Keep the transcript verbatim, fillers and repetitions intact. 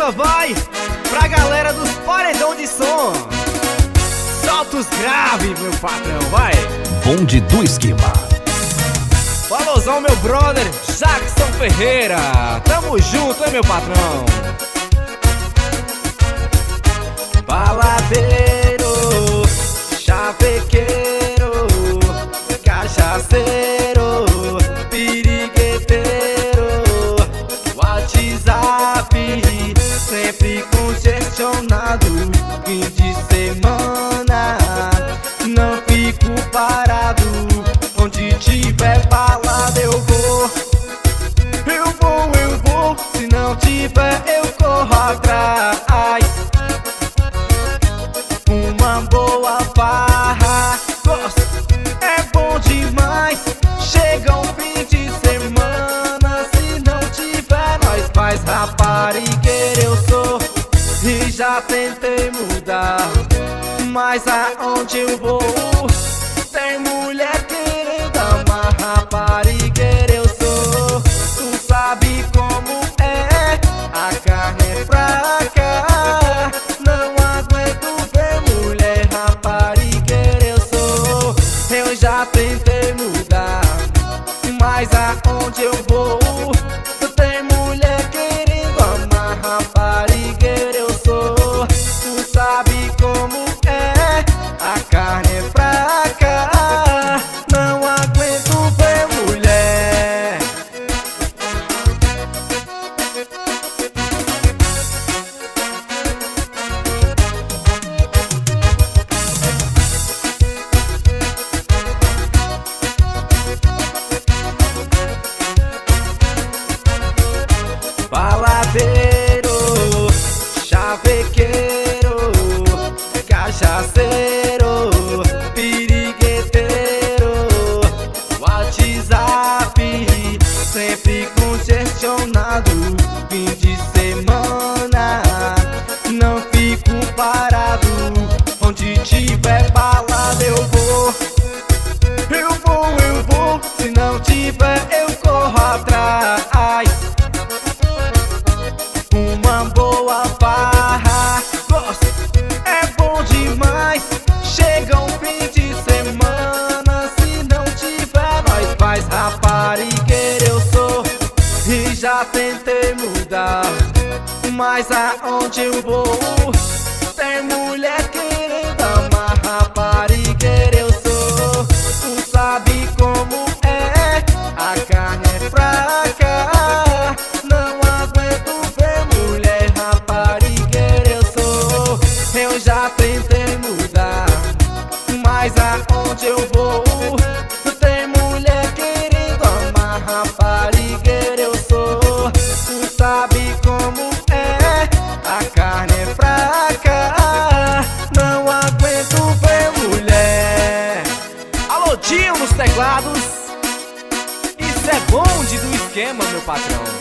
só vai pra galera dos paredão de som. Solta os graves, meu patrão, vai. Bonde do Esquema. Valorzão, meu brother Jackson Ferreira. Tamo junto, hein, meu patrão. Baladeiro, chavequeiro, cachaceiro, pirigueteiro, WhatsApp sempre congestionado. Fim de semana não fico parado. Onde tiver balada eu vou, eu vou, eu vou. Se não tiver eu corro atrás. Uma boa farra, gosto, é bom demais. Chega um fim de semana, se não tiver nós faz. Raparigueira eu sou e já tentei mudar, mas aonde eu vou tem mulher querendo amar. Raparigueira eu sou, tu sabe como é, a carne é fraca, não aguento ver mulher. Raparigueira eu sou, eu já tentei mudar, mas aonde eu vou tem mulher querendo amar. Raparigueira eu sou, tu sabe como é, a carne é fraca, não aguento ver mulher. Baladeiro, chavequeiro, cachaceiro, pirigueteiro, WhatsApp sempre congestionado. Fim de semana não fico parado. Onde tiver balada eu vou, eu vou, eu vou. Se não tiver eu corro atrás. Uma boa farra, gosto, é bom demais. Chega um fim de semana, se não tiver nós faz. Raparigueira eu sou e já tentei mudar, mas aonde eu vou tem mulher querendo amar. Raparigueira eu sou, tu sabe como é, a carne é fraca, não aguento ver mulher. Raparigueira eu sou, eu já tentei mudar, mas aonde eu vou tem mulher querendo amar. Raparigueira eu sou, tu sabe como é, a carne é fraca, não aguento ver mulher. Alô, tio nos teclados, isso é bonde do esquema, meu patrão.